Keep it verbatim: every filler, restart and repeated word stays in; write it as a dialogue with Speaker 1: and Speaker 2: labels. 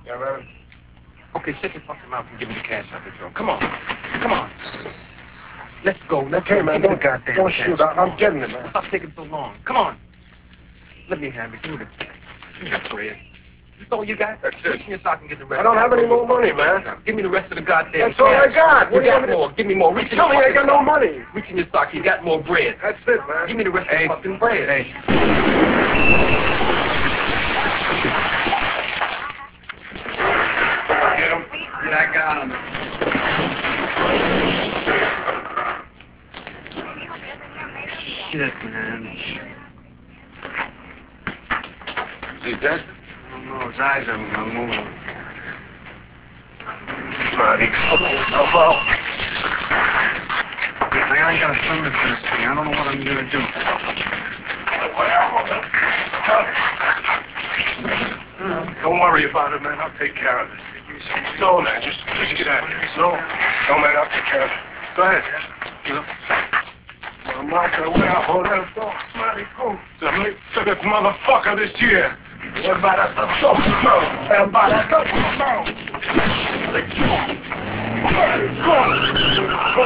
Speaker 1: Yeah, man.
Speaker 2: Okay, shut your fucking mouth and give me the cash out the drawer. Come on. Come on. Let's go. Let's
Speaker 1: okay,
Speaker 2: go.
Speaker 1: man.
Speaker 2: Give me
Speaker 1: Don't,
Speaker 2: the goddamn
Speaker 1: don't
Speaker 2: cash.
Speaker 1: shoot. I, I'm getting it, man.
Speaker 2: Stop taking so long. Come on. Let me have it. Give me the Give me the bread. That's all you got?
Speaker 1: That's it.
Speaker 2: Reach in your sock and get the rest.
Speaker 1: I don't have any more money, man.
Speaker 2: Give me the rest of the goddamn
Speaker 1: That's all I
Speaker 2: cash.
Speaker 1: got.
Speaker 2: You
Speaker 1: What do you
Speaker 2: got
Speaker 1: want me to-
Speaker 2: more. Give me more. Reach in
Speaker 1: Tell
Speaker 2: your
Speaker 1: me I
Speaker 2: fucking
Speaker 1: got no
Speaker 2: sock.
Speaker 1: money.
Speaker 2: Reach in your sock. You got more bread.
Speaker 1: That's it, man.
Speaker 2: Give me the rest
Speaker 1: Hey.
Speaker 2: of the fucking bread.
Speaker 1: Hey. Get him.
Speaker 2: Yeah, I got him. Shit, man.
Speaker 1: Is he dead?
Speaker 2: I don't know. His eyes are moving.
Speaker 1: Man, he fucked himself out.
Speaker 2: I ain't got a stomach for this thing. I don't know what I'm gonna do.
Speaker 1: Don't worry about it, man. I'll take care of it. No, man. Just, just get out of here. No. No, man. I'll take care of it. Go ahead. You know? I'm not gonna wear a whole lot of dogs, man. Go. To make to this motherfucker this year. What about that stuff? What about that stuff? Go.